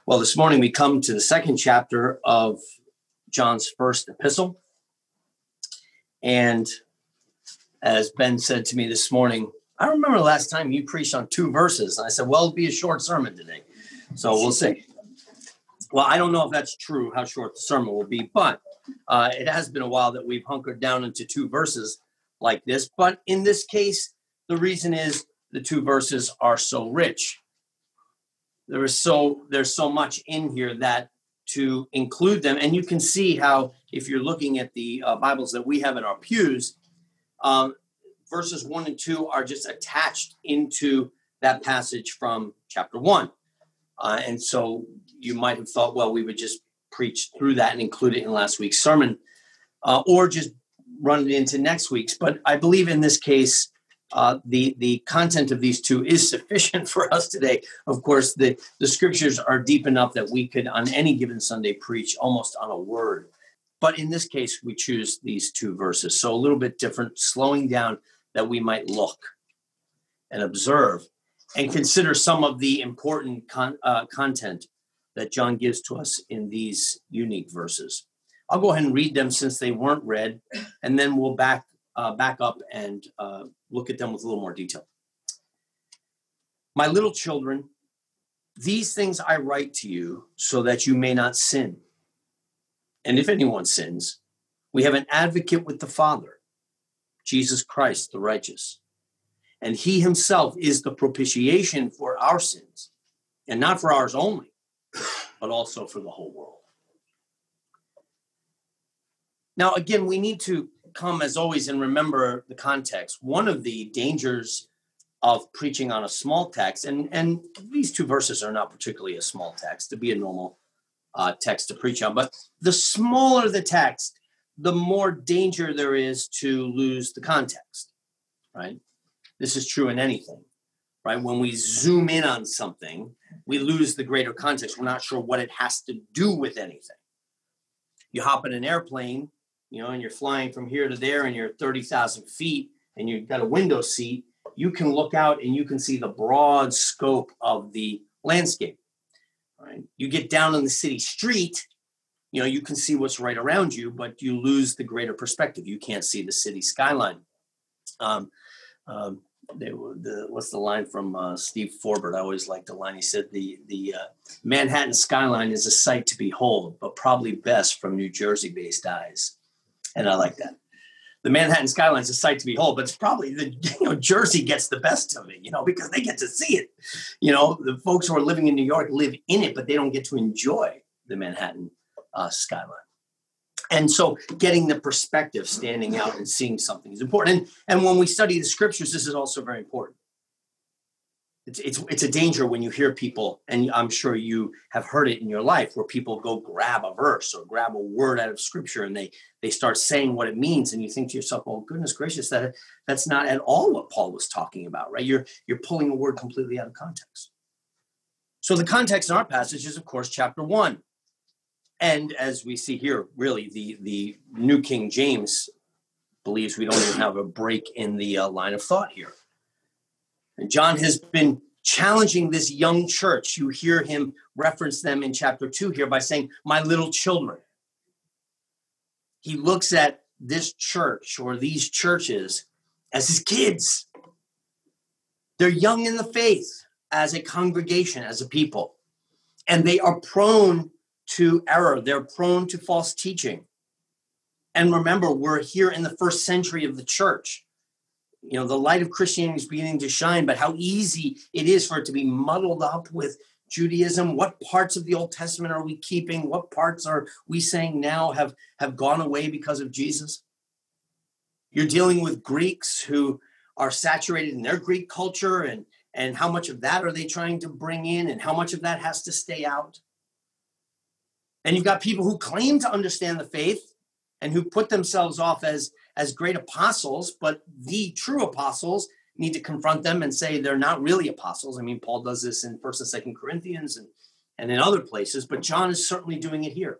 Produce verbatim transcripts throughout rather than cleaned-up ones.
Well, this morning we come to the second chapter of John's first epistle. And as Ben said to me this morning, I remember the last time you preached on two verses. And I said, well, it'll be a short sermon today. So we'll see. Well, I don't know if that's true, how short the sermon will be, but uh, it has been a while that we've hunkered down into two verses like this. But in this case, the reason is the two verses are so rich. There is so there's so much in here that to include them, and you can see how if you're looking at the uh, Bibles that we have in our pews, um, verses one and two are just attached into that passage from chapter one, uh, and so you might have thought, well, we would just preach through that and include it in last week's sermon, uh, or just run it into next week's. But I believe in this case, Uh, the, the content of these two is sufficient for us today. Of course, the, the scriptures are deep enough that we could, on any given Sunday, preach almost on a word. But in this case, we choose these two verses. So a little bit different, slowing down that we might look and observe and consider some of the important con- uh, content that John gives to us in these unique verses. I'll go ahead and read them since they weren't read, and then we'll back Uh, back up and uh, look at them with a little more detail. My little children, these things I write to you so that you may not sin. And if anyone sins, we have an advocate with the Father, Jesus Christ, the righteous. And he himself is the propitiation for our sins, and not for ours only, but also for the whole world. Now, again, we need to come, as always, and remember the context. One of the dangers of preaching on a small text, and, and these two verses are not particularly a small text to be a normal uh, text to preach on, but the smaller the text, the more danger there is to lose the context, right? This is true in anything, right? When we zoom in on something, we lose the greater context. We're not sure what it has to do with anything. You hop in an airplane, you know, and you're flying from here to there and you're thirty thousand feet and you've got a window seat, you can look out and you can see the broad scope of the landscape, right? You get down on the city street, you know, you can see what's right around you, but you lose the greater perspective. You can't see the city skyline. Um, um, they, the, what's the line from uh, Steve Forbert? I always liked the line. He said, the, the uh, Manhattan skyline is a sight to behold, but probably best from New Jersey-based eyes. And I like that. The Manhattan skyline is a sight to behold, but it's probably the, you know, Jersey gets the best of it, you know, because they get to see it. You know, the folks who are living in New York live in it, but they don't get to enjoy the Manhattan uh, skyline. And so getting the perspective, standing out and seeing something is important. And, and when we study the scriptures, this is also very important. It's, it's, it's a danger when you hear people, and I'm sure you have heard it in your life, where people go grab a verse or grab a word out of scripture and they, they start saying what it means. And you think to yourself, oh, goodness gracious, that that's not at all what Paul was talking about, right? You're, you're pulling a word completely out of context. So the context in our passage is, of course, chapter one. And as we see here, really, the, the New King James believes we don't even have a break in the uh, line of thought here. And John has been challenging this young church. You hear him reference them in chapter two here by saying, my little children. He looks at this church or these churches as his kids. They're young in the faith as a congregation, as a people. And they are prone to error. They're prone to false teaching. And remember, we're here in the first century of the church. You know, the light of Christianity is beginning to shine, but how easy it is for it to be muddled up with Judaism. What parts of the Old Testament are we keeping? What parts are we saying now have, have gone away because of Jesus? You're dealing with Greeks who are saturated in their Greek culture, and, and how much of that are they trying to bring in, and how much of that has to stay out? And you've got people who claim to understand the faith and who put themselves off as as great apostles, but the true apostles need to confront them and say they're not really apostles. I mean, Paul does this in First and Second Corinthians and, and in other places, but John is certainly doing it here.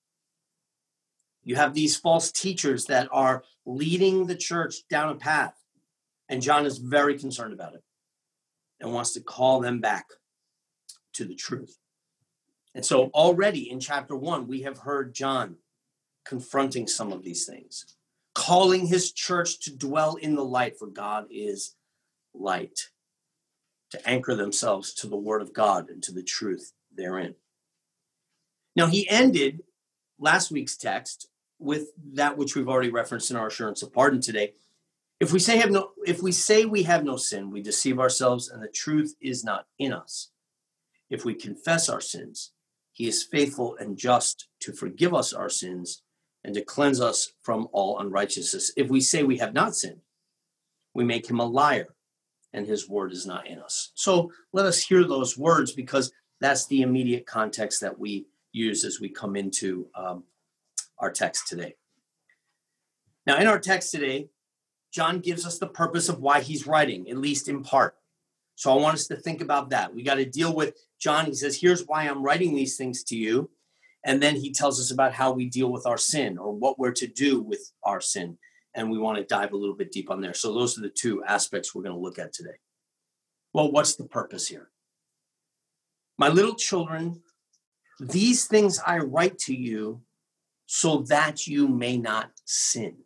You have these false teachers that are leading the church down a path, and John is very concerned about it and wants to call them back to the truth. And so already in chapter one, we have heard John confronting some of these things, calling his church to dwell in the light, for God is light, to anchor themselves to the word of God and to the truth therein. Now, he ended last week's text with that which we've already referenced in our assurance of pardon today. If we say have no, if we say we have no sin, we deceive ourselves and the truth is not in us. If we confess our sins, he is faithful and just to forgive us our sins and to cleanse us from all unrighteousness. If we say we have not sinned, we make him a liar and his word is not in us. So let us hear those words, because that's the immediate context that we use as we come into um, our text today. Now, in our text today, John gives us the purpose of why he's writing, at least in part. So I want us to think about that. We got to deal with John. He says, here's why I'm writing these things to you. And then he tells us about how we deal with our sin, or what we're to do with our sin. And we want to dive a little bit deep on there. So those are the two aspects we're going to look at today. Well, what's the purpose here? My little children, these things I write to you so that you may not sin.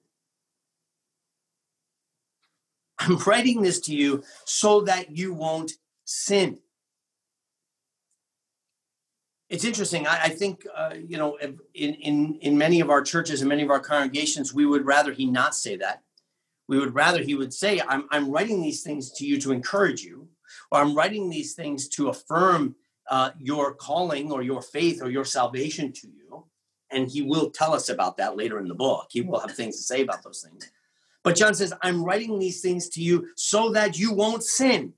I'm writing this to you so that you won't sin. It's interesting. I, I think, uh, you know, in, in, in many of our churches and many of our congregations, we would rather he not say that. We would rather he would say, I'm, I'm writing these things to you to encourage you, or I'm writing these things to affirm uh, your calling or your faith or your salvation to you. And he will tell us about that later in the book. He will have things to say about those things. But John says, I'm writing these things to you so that you won't sin.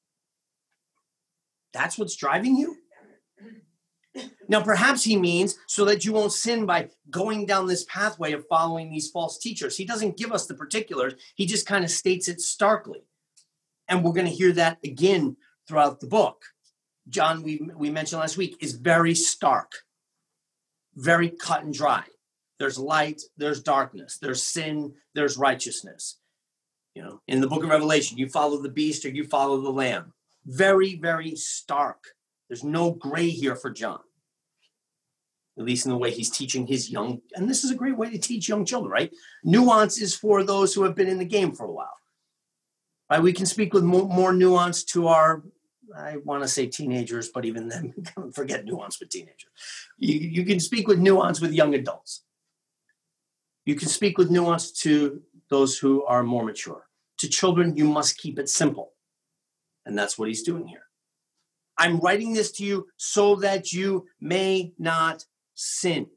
That's what's driving you? Now, perhaps he means so that you won't sin by going down this pathway of following these false teachers. He doesn't give us the particulars. He just kind of states it starkly. And we're going to hear that again throughout the book. John, we, we mentioned last week, is very stark, very cut and dry. There's light, there's darkness, there's sin, there's righteousness. You know, in the book of Revelation, you follow the beast or you follow the lamb. Very, very stark. There's no gray here for John, at least in the way he's teaching his young, and this is a great way to teach young children, right? Nuance is for those who have been in the game for a while. Right? We can speak with more, more nuance to our, I want to say teenagers, but even then, forget nuance with teenagers. You, you can speak with nuance with young adults. You can speak with nuance to those who are more mature. To children, you must keep it simple. And that's what he's doing here. I'm writing this to you so that you may not sin.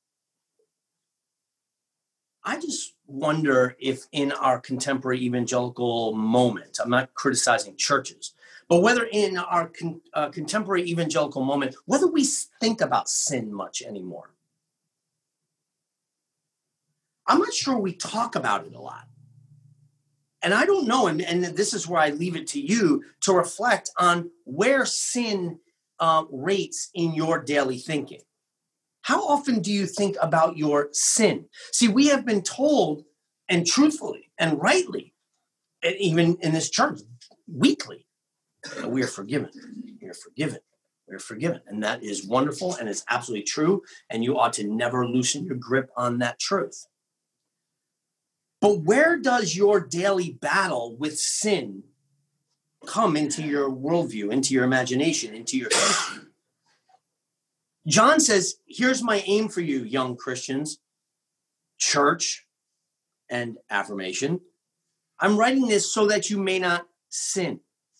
I just wonder if in our contemporary evangelical moment, I'm not criticizing churches, but whether in our con- uh, contemporary evangelical moment, whether we think about sin much anymore. I'm not sure we talk about it a lot. And I don't know, and, and this is where I leave it to you to reflect on where sin uh, rates in your daily thinking. How often do you think about your sin? See, we have been told, and truthfully and rightly, and even in this church, weekly, that we are forgiven. We are forgiven. We are forgiven. And that is wonderful, and it's absolutely true, and you ought to never loosen your grip on that truth. But where does your daily battle with sin come into your worldview, into your imagination, into your thinking? John says, here's my aim for you, young Christians, church and affirmation. I'm writing this so that you may not sin.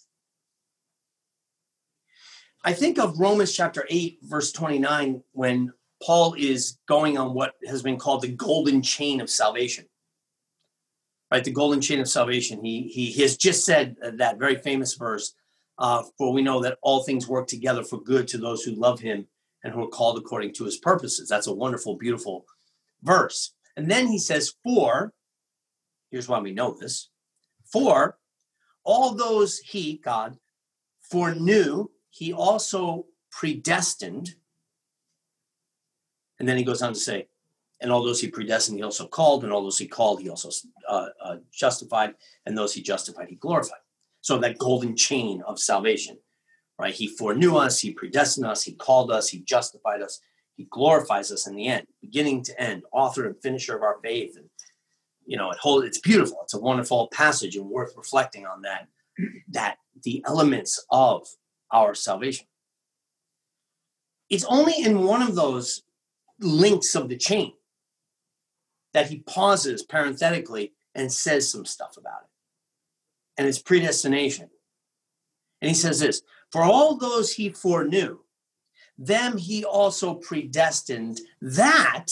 I think of Romans chapter eight, verse twenty-nine, when Paul is going on what has been called the golden chain of salvation. Right, the golden chain of salvation. He, he, he has just said that very famous verse, uh, for we know that all things work together for good to those who love him and who are called according to his purposes. That's a wonderful, beautiful verse. And then he says, for, here's why we know this, for all those he, God, foreknew, he also predestined. And then he goes on to say, and all those he predestined, he also called, and all those he called, he also uh, uh, justified, and those he justified, he glorified. So that golden chain of salvation. right? He foreknew us, he predestined us, he called us, he justified us, he glorifies us in the end, beginning to end, author and finisher of our faith. And, you know, it hold, it's beautiful. It's a wonderful passage and worth reflecting on that, that the elements of our salvation. It's only in one of those links of the chain that he pauses parenthetically and says some stuff about it. And it's predestination. And he says this, for all those he foreknew, them he also predestined that.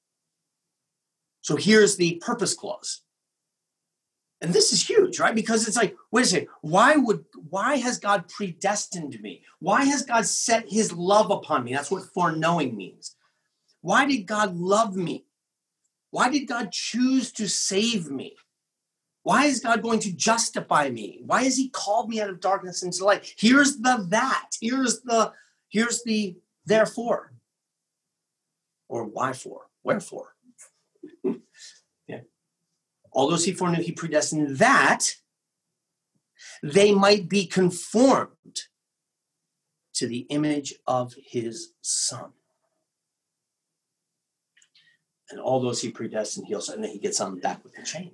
So here's the purpose clause. And this is huge, right? Because it's like, wait a second, why would, why has God predestined me? Why has God set his love upon me? That's what foreknowing means. Why did God love me? Why did God choose to save me? Why is God going to justify me? Why has he called me out of darkness into light? Here's the that. Here's the, here's the therefore. Or why for? Wherefore? Yeah. All those he foreknew, he predestined that they might be conformed to the image of his Son. And all those he predestined, he also, and then he gets on back with the chain.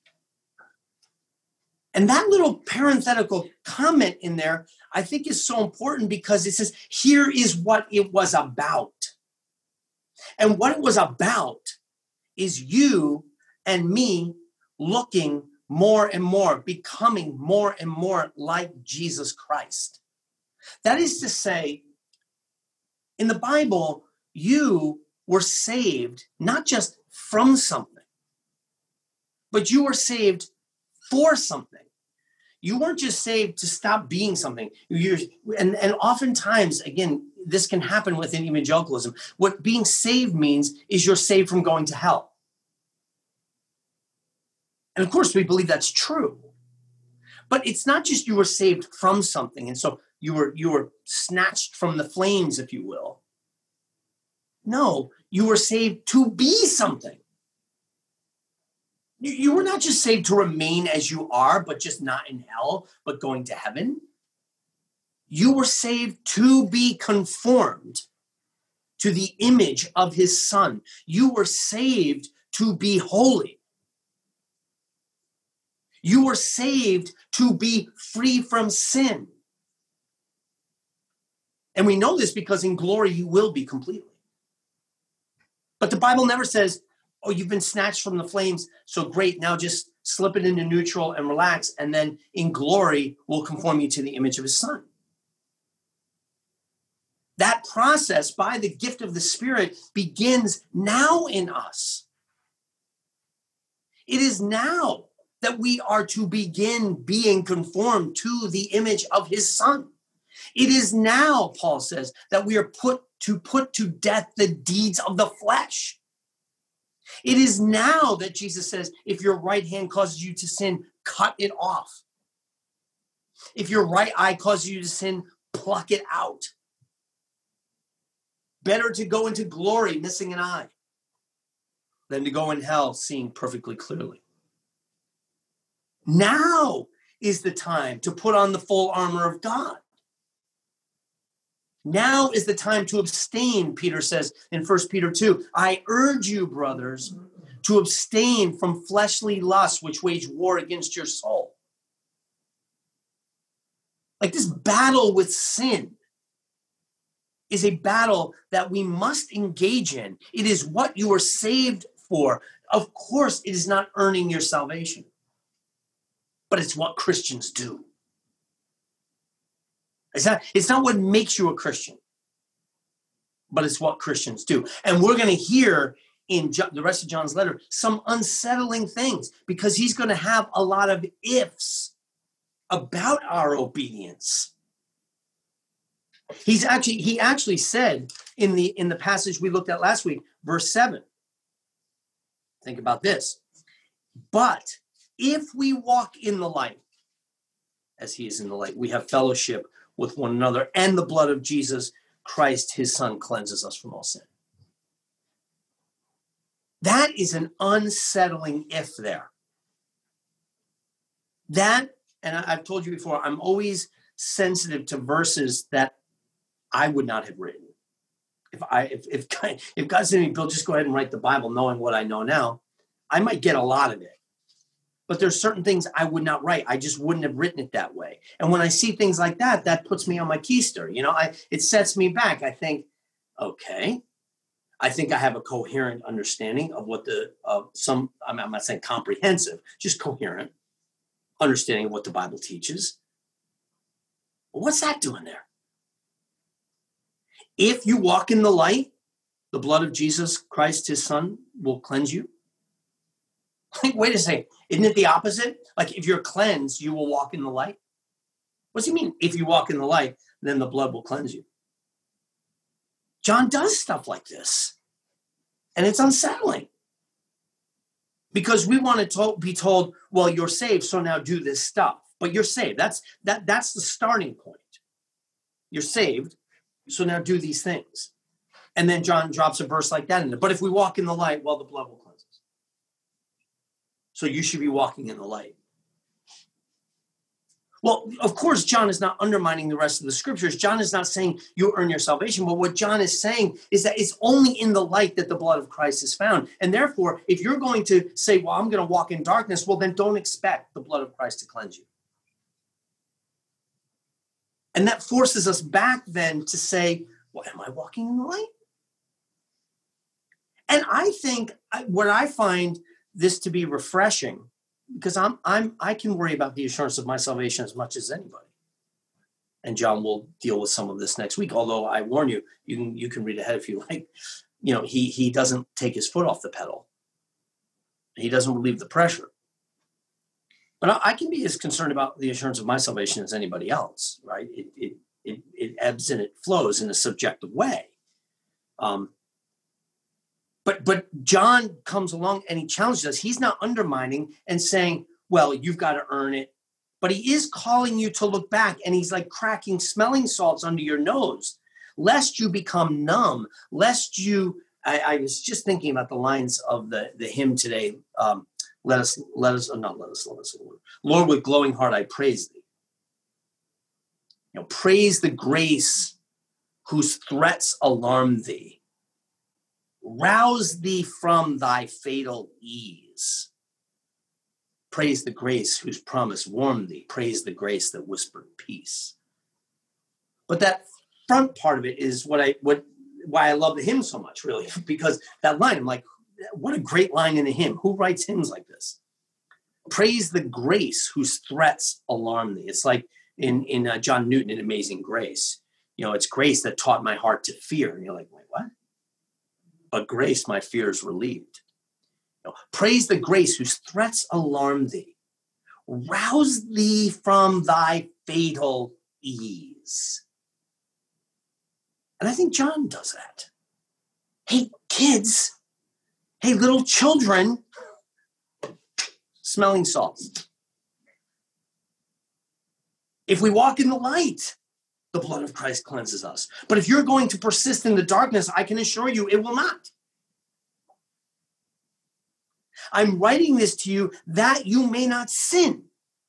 And that little parenthetical comment in there, I think is so important because it says, here is what it was about. And what it was about is you and me looking more and more, becoming more and more like Jesus Christ. That is to say, in the Bible, you were saved not just from something, but you were saved for something. You weren't just saved to stop being something. You're, and, and oftentimes, again, this can happen within evangelicalism. What being saved means is you're saved from going to hell. And of course, we believe that's true. But it's not just you were saved from something. And so you were, you were snatched from the flames, if you will. No, you were saved to be something. You, you were not just saved to remain as you are, but just not in hell, but going to heaven. You were saved to be conformed to the image of his Son. You were saved to be holy. You were saved to be free from sin. And we know this because in glory you will be completely. But the Bible never says, oh, you've been snatched from the flames, so great, now just slip it into neutral and relax, and then in glory we'll conform you to the image of his Son. That process by the gift of the Spirit begins now in us. It is now that we are to begin being conformed to the image of his Son. It is now, Paul says, that we are put to put to death the deeds of the flesh. It is now that Jesus says, if your right hand causes you to sin, cut it off. If your right eye causes you to sin, pluck it out. Better to go into glory missing an eye than to go in hell seeing perfectly clearly. Now is the time to put on the full armor of God. Now is the time to abstain, Peter says in First Peter two. I urge you, brothers, to abstain from fleshly lusts which wage war against your soul. Like this battle with sin is a battle that we must engage in. It is what you are saved for. Of course, it is not earning your salvation, but it's what Christians do. It's not, it's not what makes you a Christian, but it's what Christians do. And we're going to hear in jo- the rest of John's letter some unsettling things because he's going to have a lot of ifs about our obedience. He's actually, he actually said in the, in the passage we looked at last week, verse seven, think about this. But if we walk in the light, as he is in the light, we have fellowship with one another, and the blood of Jesus Christ, his Son, cleanses us from all sin. That is an unsettling if there. That, and I've told you before, I'm always sensitive to verses that I would not have written. If I if if God, if God said to me, Bill, just go ahead and write the Bible, knowing what I know now, I might get a lot of it. But there's certain things I would not write. I just wouldn't have written it that way. And when I see things like that, that puts me on my keister. You know, I it sets me back. I think, okay, I think I have a coherent understanding of what the of some. I'm, I'm not saying comprehensive, just coherent understanding of what the Bible teaches. Well, what's that doing there? If you walk in the light, the blood of Jesus Christ, his son, will cleanse you. Like, wait a second. Isn't it the opposite? Like, if you're cleansed, you will walk in the light. What does he mean? If you walk in the light, then the blood will cleanse you. John does stuff like this. And it's unsettling. Because we want to to- be told, well, you're saved, so now do this stuff. But you're saved. That's that. That's the starting point. You're saved, so now do these things. And then John drops a verse like that in there. But if we walk in the light, well, the blood will cleanse us. So you should be walking in the light. Well, of course, John is not undermining the rest of the scriptures. John is not saying you earn your salvation. But what John is saying is that it's only in the light that the blood of Christ is found. And therefore, if you're going to say, well, I'm going to walk in darkness, well, then don't expect the blood of Christ to cleanse you. And that forces us back then to say, well, am I walking in the light? And I think what I find this to be refreshing, because I'm I'm I can worry about the assurance of my salvation as much as anybody. And John will deal with some of this next week. Although I warn you, you can you can read ahead if you like. You know, he he doesn't take his foot off the pedal. He doesn't relieve the pressure. But I, I can be as concerned about the assurance of my salvation as anybody else, right? It it it, it ebbs and it flows in a subjective way. Um, But but John comes along and he challenges us. He's not undermining and saying, well, you've got to earn it. But he is calling you to look back, and he's like cracking smelling salts under your nose, lest you become numb, lest you, I, I was just thinking about the lines of the, the hymn today. Um, let us, let us, oh, not let us, let us, Lord. Lord, with glowing heart, I praise thee. You know, praise the grace whose threats alarm thee. Rouse thee from thy fatal ease. Praise the grace whose promise warmed thee. Praise the grace that whispered peace. But that front part of it is what I what why I love the hymn so much, really, because that line, I'm like, what a great line in a hymn. Who writes hymns like this? Praise the grace whose threats alarm thee. It's like in in uh, John Newton in Amazing Grace. You know, it's grace that taught my heart to fear. And you're like, wait, what? But grace my fears relieved. You know, praise the grace whose threats alarm thee. Rouse thee from thy fatal ease. And I think John does that. Hey, kids. Hey, little children. Smelling salts. If we walk in the light, the blood of Christ cleanses us. But if you're going to persist in the darkness, I can assure you it will not. I'm writing this to you that you may not sin.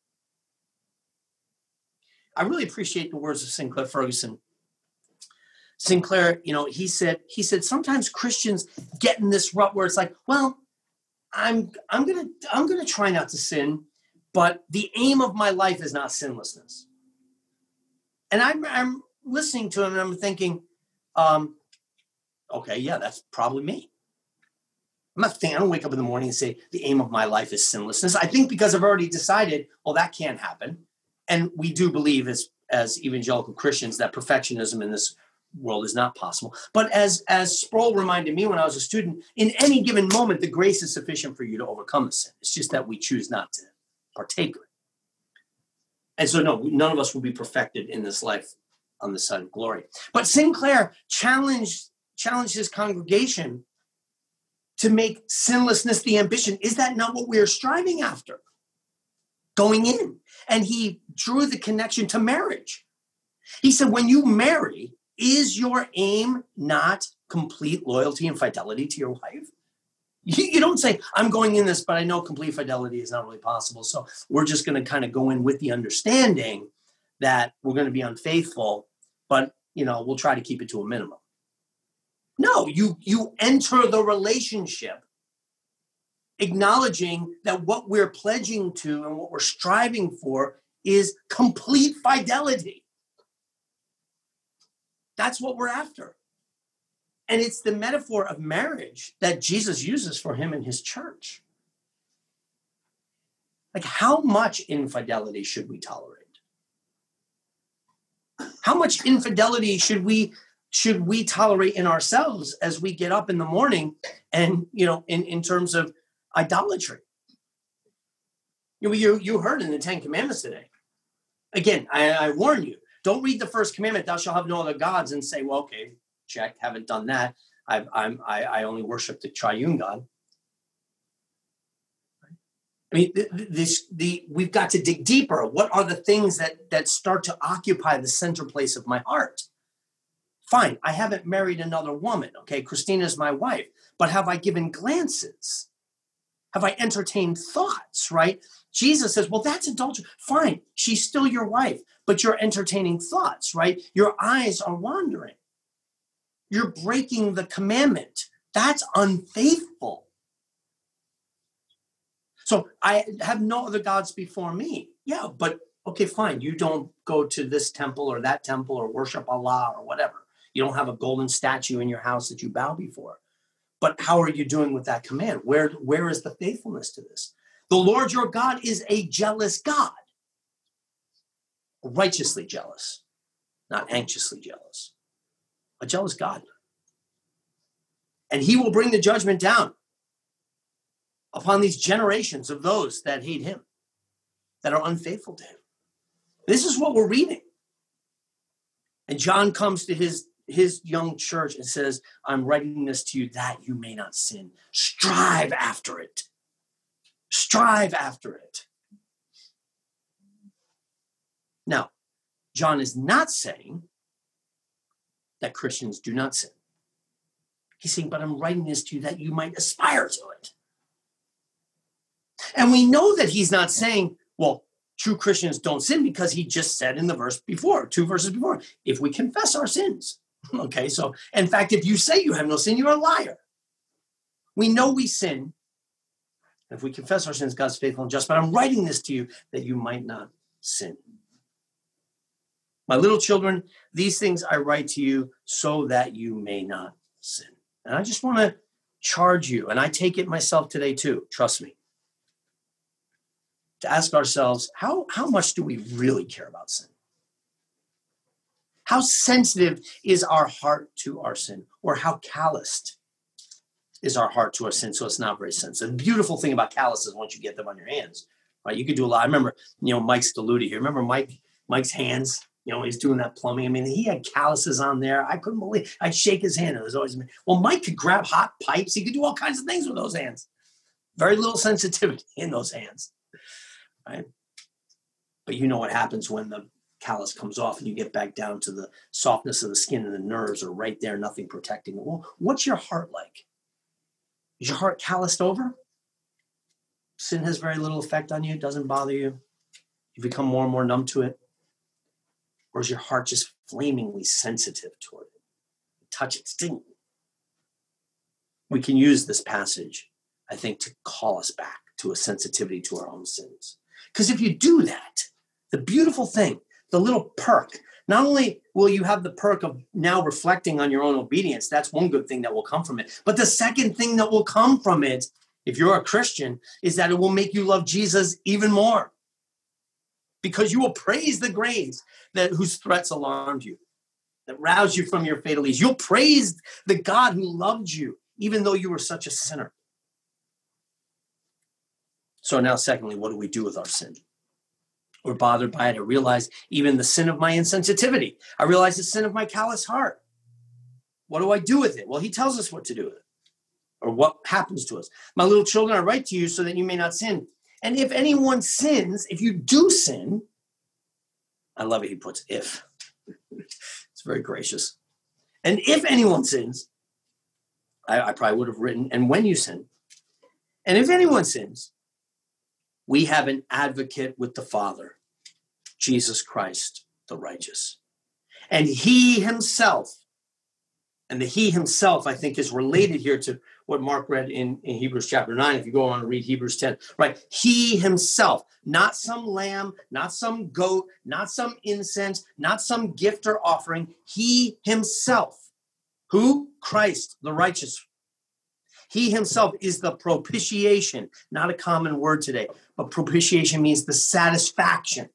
I really appreciate the words of Sinclair Ferguson. Sinclair, you know, he said, he said, sometimes Christians get in this rut where it's like, well, I'm, I'm going to, I'm going to try not to sin, but the aim of my life is not sinlessness. And I'm, I'm listening to him and I'm thinking, um, okay, yeah, that's probably me. I'm not thinking, I don't wake up in the morning and say the aim of my life is sinlessness. I think because I've already decided, well, that can't happen. And we do believe as, as evangelical Christians that perfectionism in this world is not possible. But as, as Sproul reminded me when I was a student, in any given moment, the grace is sufficient for you to overcome the sin. It's just that we choose not to partake of it. And so, no, none of us will be perfected in this life on the side of glory. But Sinclair challenged, challenged his congregation to make sinlessness the ambition. Is that not what we are striving after? Going in. And he drew the connection to marriage. He said, when you marry, is your aim not complete loyalty and fidelity to your wife? You, you don't say, I'm going in this, but I know complete fidelity is not really possible. So we're just going to kind of go in with the understanding that we're going to be unfaithful, but, you know, we'll try to keep it to a minimum. No, you, you enter the relationship acknowledging that what we're pledging to and what we're striving for is complete fidelity. That's what we're after. And it's the metaphor of marriage that Jesus uses for him and his church. Like, how much infidelity should we tolerate? How much infidelity should we should we tolerate in ourselves as we get up in the morning and, you know, in, in terms of idolatry? You, you, you heard in the Ten Commandments today. Again, I, I warn you, don't read the first commandment, thou shalt have no other gods, and say, well, okay, check, haven't done that. I've, I'm, I, I only worship the triune God. I mean, this, the, we've got to dig deeper. What are the things that, that start to occupy the center place of my heart? Fine, I haven't married another woman. Okay, Christina's my wife. But have I given glances? Have I entertained thoughts, right? Jesus says, well, that's adultery. Fine, she's still your wife, but you're entertaining thoughts, right? Your eyes are wandering. You're breaking the commandment. That's unfaithful. So I have no other gods before me. Yeah, but okay, fine. You don't go to this temple or that temple or worship Allah or whatever. You don't have a golden statue in your house that you bow before. But how are you doing with that command? Where, where is the faithfulness to this? The Lord your God is a jealous God. Righteously jealous, not anxiously jealous. A jealous God. And he will bring the judgment down upon these generations of those that hate him, that are unfaithful to him. This is what we're reading. And John comes to his, his young church and says, I'm writing this to you that you may not sin. Strive after it. Strive after it. Now, John is not saying that Christians do not sin. He's saying, but I'm writing this to you that you might aspire to it. And we know that he's not saying, well, true Christians don't sin, because he just said in the verse before, two verses before, if we confess our sins. Okay, so in fact, if you say you have no sin, you're a liar. We know we sin. If we confess our sins, God's faithful and just. But I'm writing this to you that you might not sin. My little children, these things I write to you so that you may not sin. And I just want to charge you, and I take it myself today too, trust me, to ask ourselves, how, how much do we really care about sin? How sensitive is our heart to our sin? Or how calloused is our heart to our sin? So it's not very sensitive. The beautiful thing about calluses, once you get them on your hands, right? You could do a lot. I remember, you know, Mike Staludi here. Remember Mike, Mike's hands? You know, he's doing that plumbing. I mean, he had calluses on there. I couldn't believe. I'd shake his hand. It was always, well, Mike could grab hot pipes. He could do all kinds of things with those hands. Very little sensitivity in those hands, right? But you know what happens when the callus comes off and you get back down to the softness of the skin, and the nerves are right there, nothing protecting it. Well, what's your heart like? Is your heart calloused over? Sin has very little effect on you. It doesn't bother you. You become more and more numb to it. Or is your heart just flamingly sensitive toward it? Touch it, sting. We can use this passage, I think, to call us back to a sensitivity to our own sins. Because if you do that, the beautiful thing, the little perk, not only will you have the perk of now reflecting on your own obedience, that's one good thing that will come from it. But the second thing that will come from it, if you're a Christian, is that it will make you love Jesus even more. Because you will praise the grace that whose threats alarmed you, that roused you from your fatal ease. You'll praise the God who loved you, even though you were such a sinner. So now, secondly, what do we do with our sin? We're bothered by it. I realize even the sin of my insensitivity. I realize the sin of my callous heart. What do I do with it? Well, he tells us what to do with it, or what happens to us. My little children, I write to you so that you may not sin. And if anyone sins, if you do sin, I love it, he puts if. It's very gracious. And if anyone sins, I, I probably would have written, and when you sin. And if anyone sins, we have an advocate with the Father, Jesus Christ, the righteous. And he himself, and the he himself, I think, is related here to what Mark read in, in Hebrews chapter nine. If you go on and read Hebrews ten, right? He himself, not some lamb, not some goat, not some incense, not some gift or offering. He himself. Who? Christ, the righteous. He himself is the propitiation, not a common word today, but propitiation means the satisfaction.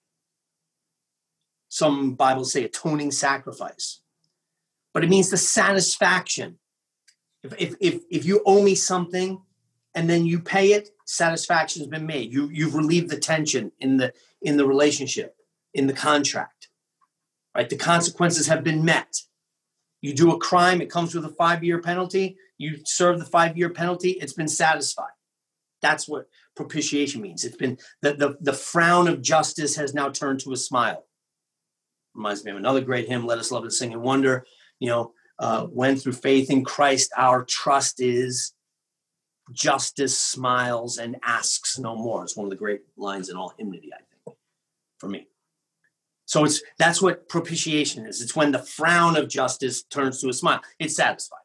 Some Bibles say atoning sacrifice, but it means the satisfaction. If, if, if, if you owe me something and then you pay it, satisfaction has been made. You, you've relieved the tension in the, in the relationship, in the contract, right? The consequences have been met. You do a crime, it comes with a five-year penalty. You serve the five-year penalty, it's been satisfied. That's what propitiation means. It's been, the, the, the frown of justice has now turned to a smile. Reminds me of another great hymn, Let Us Love and Sing and Wonder. You know, uh, when through faith in Christ our trust is, justice smiles and asks no more. It's one of the great lines in all hymnody, I think, for me. So it's that's what propitiation is. It's when the frown of justice turns to a smile. It's satisfied.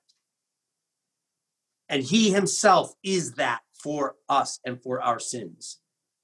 And he himself is that for us and for our sins.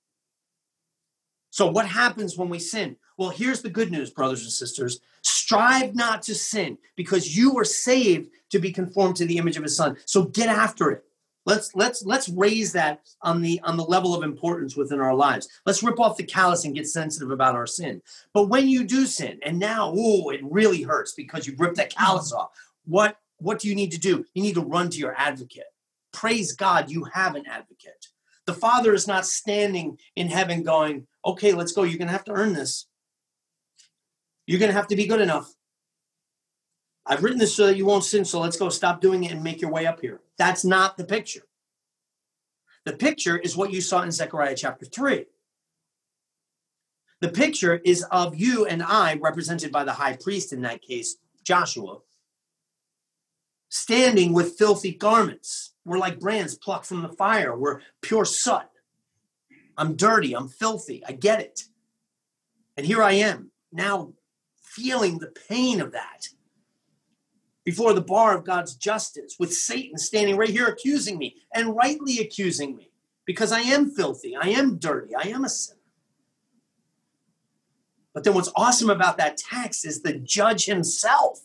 So what happens when we sin? Well, here's the good news, brothers and sisters. Strive not to sin, because you were saved to be conformed to the image of his son. So get after it. Let's let's let's raise that on the on the level of importance within our lives. Let's rip off the callus and get sensitive about our sin. But when you do sin, and now, oh, it really hurts because you've ripped that callus off. What what do you need to do? You need to run to your advocate. Praise God, you have an advocate. The Father is not standing in heaven going, okay, let's go. You're going to have to earn this. You're going to have to be good enough. I've written this so that you won't sin, so let's go stop doing it and make your way up here. That's not the picture. The picture is what you saw in Zechariah chapter three. The picture is of you and I, represented by the high priest in that case, Joshua, standing with filthy garments. We're like brands plucked from the fire. We're pure soot. I'm dirty. I'm filthy. I get it. And here I am now feeling the pain of that before the bar of God's justice, with Satan standing right here accusing me, and rightly accusing me, because I am filthy. I am dirty. I am a sinner. But then what's awesome about that text is the judge himself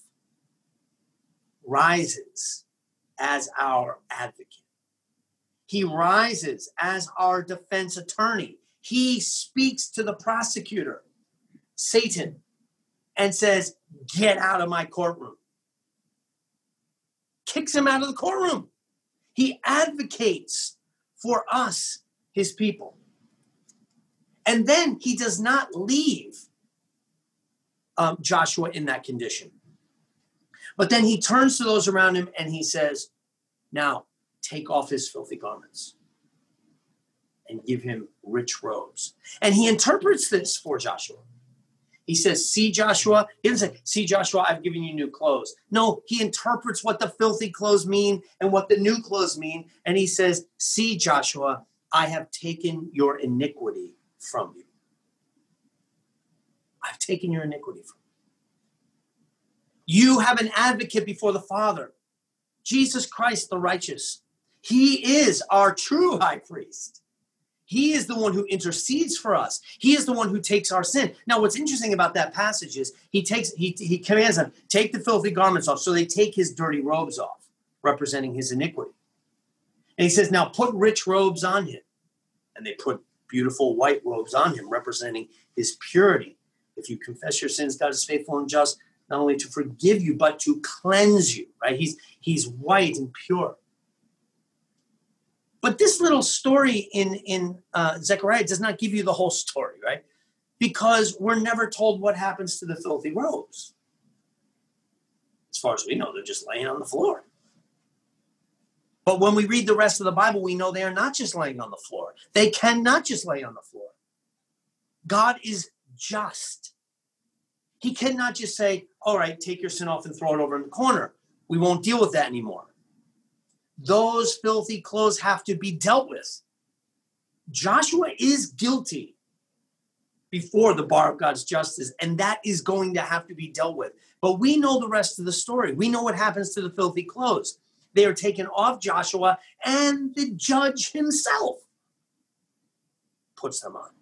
rises as our advocate. He rises as our defense attorney. He speaks to the prosecutor, Satan, and says, get out of my courtroom. Kicks him out of the courtroom. He advocates for us, his people. And then he does not leave um, Joshua in that condition. But then he turns to those around him and he says, now take off his filthy garments and give him rich robes. And he interprets this for Joshua. He says, see, Joshua, he doesn't say, see, Joshua, I've given you new clothes. No, he interprets what the filthy clothes mean and what the new clothes mean. And he says, see, Joshua, I have taken your iniquity from you. I've taken your iniquity from you. You have an advocate before the Father, Jesus Christ, the righteous. He is our true high priest. He is the one who intercedes for us. He is the one who takes our sin. Now, what's interesting about that passage is he takes, he, he commands them, take the filthy garments off. So they take his dirty robes off, representing his iniquity. And he says, now put rich robes on him. And they put beautiful white robes on him, representing his purity. If you confess your sins, God is faithful and just, not only to forgive you, but to cleanse you, right? He's, he's white and pure. But this little story in, in uh, Zechariah does not give you the whole story, right? Because we're never told what happens to the filthy robes. As far as we know, they're just laying on the floor. But when we read the rest of the Bible, we know they are not just laying on the floor. They cannot just lay on the floor. God is just. He cannot just say, all right, take your sin off and throw it over in the corner. We won't deal with that anymore. Those filthy clothes have to be dealt with. Joshua is guilty before the bar of God's justice, and that is going to have to be dealt with. But we know the rest of the story. We know what happens to the filthy clothes. They are taken off Joshua, and the judge himself puts them on.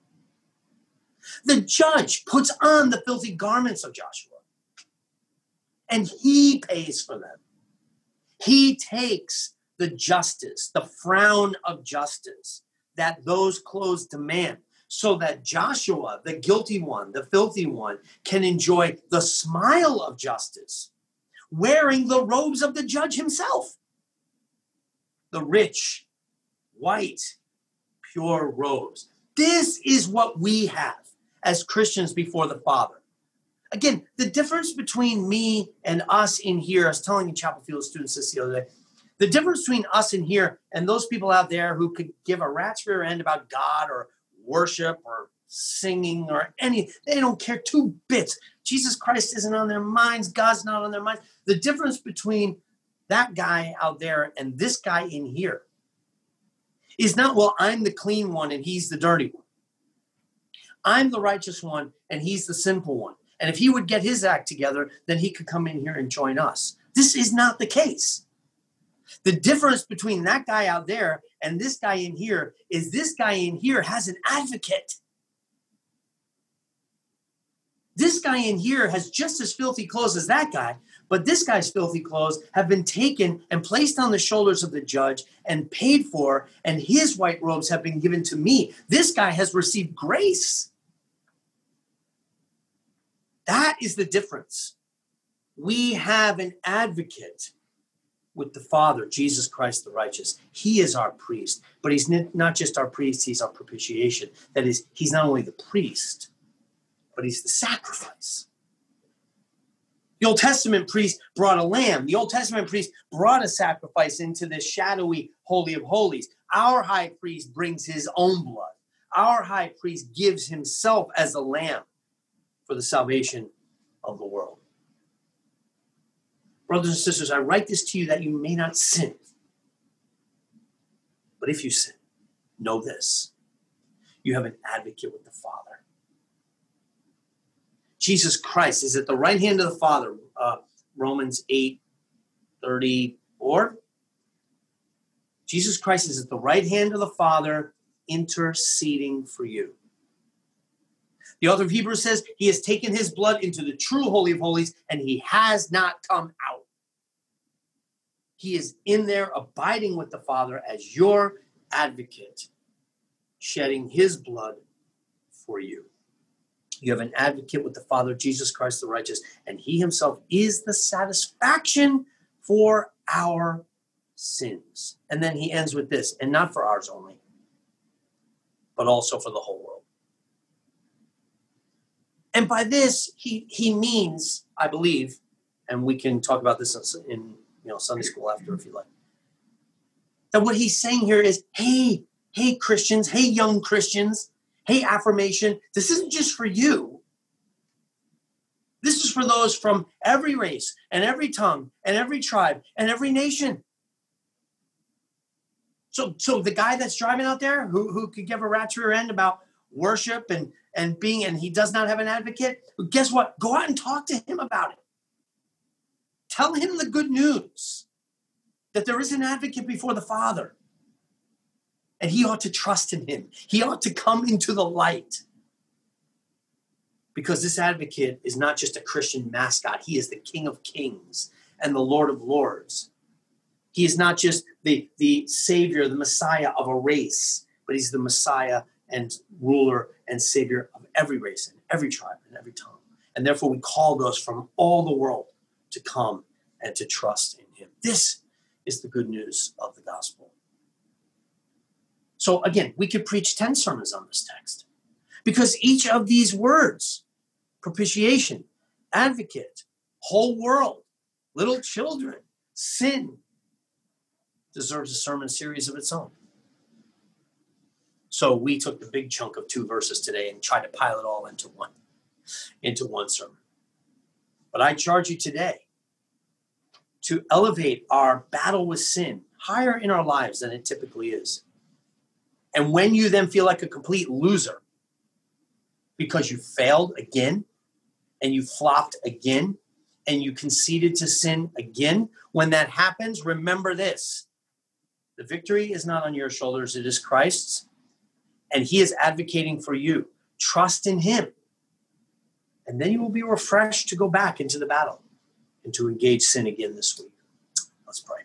The judge puts on the filthy garments of Joshua, and he pays for them. He takes the justice, the frown of justice that those clothes demand, so that Joshua, the guilty one, the filthy one, can enjoy the smile of justice, wearing the robes of the judge himself. The rich, white, pure robes. This is what we have as Christians before the Father. Again, the difference between me and us in here, I was telling you Chapel Field students this the other day, the difference between us in here and those people out there who could give a rat's rear end about God or worship or singing or any, they don't care two bits. Jesus Christ isn't on their minds. God's not on their minds. The difference between that guy out there and this guy in here is not, well, I'm the clean one and he's the dirty one. I'm the righteous one and he's the sinful one. And if he would get his act together, then he could come in here and join us. This is not the case. The difference between that guy out there and this guy in here is this guy in here has an advocate. This guy in here has just as filthy clothes as that guy, but this guy's filthy clothes have been taken and placed on the shoulders of the judge and paid for, and his white robes have been given to me. This guy has received grace. That is the difference. We have an advocate with the Father, Jesus Christ the righteous. He is our priest, but he's not just our priest, he's our propitiation. That is, he's not only the priest, but he's the sacrifice. The Old Testament priest brought a lamb. The Old Testament priest brought a sacrifice into the shadowy Holy of Holies. Our high priest brings his own blood. Our high priest gives himself as a lamb for the salvation of the world. Brothers and sisters, I write this to you that you may not sin. But if you sin, know this: you have an advocate with the Father. Jesus Christ is at the right hand of the Father. Uh, Romans eight thirty-four. Jesus Christ is at the right hand of the Father, interceding for you. The author of Hebrews says he has taken his blood into the true Holy of Holies, and he has not come out. He is in there abiding with the Father as your advocate, shedding his blood for you. You have an advocate with the Father, Jesus Christ the righteous, and he himself is the satisfaction for our sins. And then he ends with this, and not for ours only, but also for the whole world. And by this, he, he means, I believe, and we can talk about this in you know Sunday school after if you like, that what he's saying here is, hey, hey, Christians, hey, young Christians, hey, affirmation, this isn't just for you. This is for those from every race and every tongue and every tribe and every nation. So, so the guy that's driving out there who, who could give a rat's rear end about worship and, and being, and he does not have an advocate, guess what? Go out and talk to him about it. Tell him the good news that there is an advocate before the Father. And he ought to trust in him. He ought to come into the light. Because this advocate is not just a Christian mascot. He is the King of Kings and the Lord of Lords. He is not just the, the Savior, the Messiah of a race, but he's the Messiah and ruler and Savior of every race and every tribe and every tongue. And therefore we call those from all the world to come and to trust in him. This is the good news of the gospel. So again, we could preach ten sermons on this text because each of these words, propitiation, advocate, whole world, little children, sin, deserves a sermon series of its own. So we took the big chunk of two verses today and tried to pile it all into one, into one sermon. But I charge you today to elevate our battle with sin higher in our lives than it typically is. And when you then feel like a complete loser, because you failed again and you flopped again and you conceded to sin again. When that happens, remember this. The victory is not on your shoulders. It is Christ's. And he is advocating for you. Trust in him. And then you will be refreshed to go back into the battle and to engage sin again this week. Let's pray.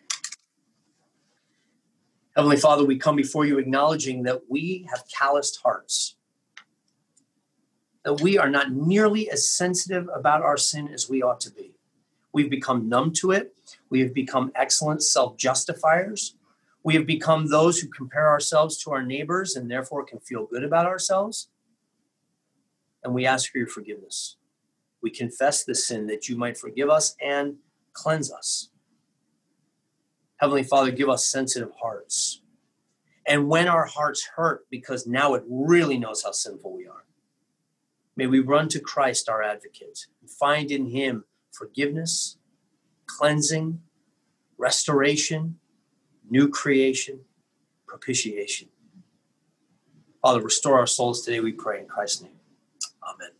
Heavenly Father, we come before you acknowledging that we have calloused hearts, that we are not nearly as sensitive about our sin as we ought to be. We've become numb to it. We have become excellent self-justifiers. We have become those who compare ourselves to our neighbors and therefore can feel good about ourselves. And we ask for your forgiveness. We confess the sin that you might forgive us and cleanse us. Heavenly Father, give us sensitive hearts. And when our hearts hurt, because now it really knows how sinful we are, may we run to Christ, our advocate, and find in him forgiveness, cleansing, restoration, new creation, propitiation. Father, restore our souls today, we pray in Christ's name. Amen.